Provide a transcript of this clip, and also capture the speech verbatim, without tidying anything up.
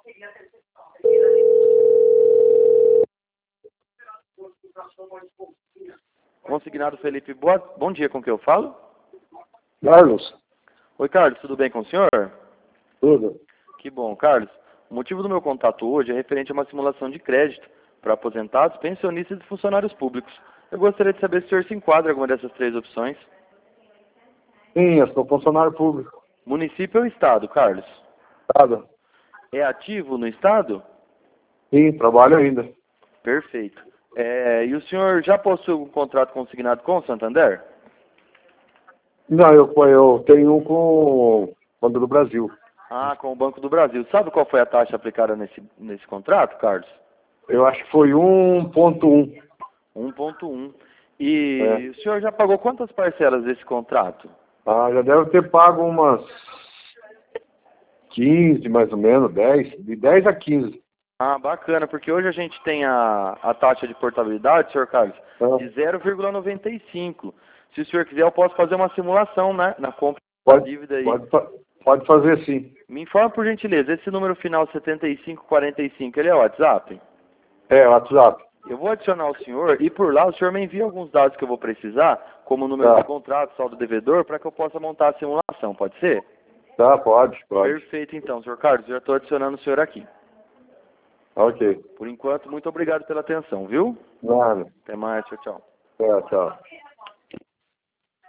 Consignado Felipe, boa, bom dia, com quem eu falo? Carlos, Oi, Carlos, tudo bem com o senhor? tudo. Que bom, Carlos. O motivo do meu contato hoje é referente a uma simulação de crédito para aposentados, pensionistas e funcionários públicos. Eu gostaria de saber se o senhor se enquadra em alguma dessas três opções. Sim, eu sou funcionário público. Município ou estado, Carlos? Estado. É ativo no estado? Sim, trabalho ainda. Perfeito. É, e o senhor já possui um contrato consignado com o Santander? Não, eu, eu tenho um com o Banco do Brasil. Ah, com o Banco do Brasil. Sabe qual foi a taxa aplicada nesse, nesse contrato, Carlos? Eu acho que foi um ponto um. um ponto um. E É. o senhor já pagou quantas parcelas desse contrato? Ah, já deve ter pago umas quinze, mais ou menos, dez, de dez a quinze. Ah, bacana, porque hoje a gente tem a, a taxa de portabilidade, senhor Carlos, Ah, de zero vírgula noventa e cinco. Se o senhor quiser, eu posso fazer uma simulação, né, na compra da pode, dívida aí. pode, fa- pode fazer sim. Me informa, por gentileza, esse número final setenta e cinco quarenta e cinco, ele é o WhatsApp? É, WhatsApp. Eu vou adicionar o senhor e por lá o senhor me envia alguns dados que eu vou precisar, como o número Tá. do contrato, saldo devedor, para que eu possa montar a simulação, pode ser? Tá, pode, pode. Perfeito, então, senhor Carlos, já estou adicionando o senhor aqui. Ok. Por enquanto, muito obrigado pela atenção, viu? Nada. Até mais, tchau, tchau. Tchau, tchau.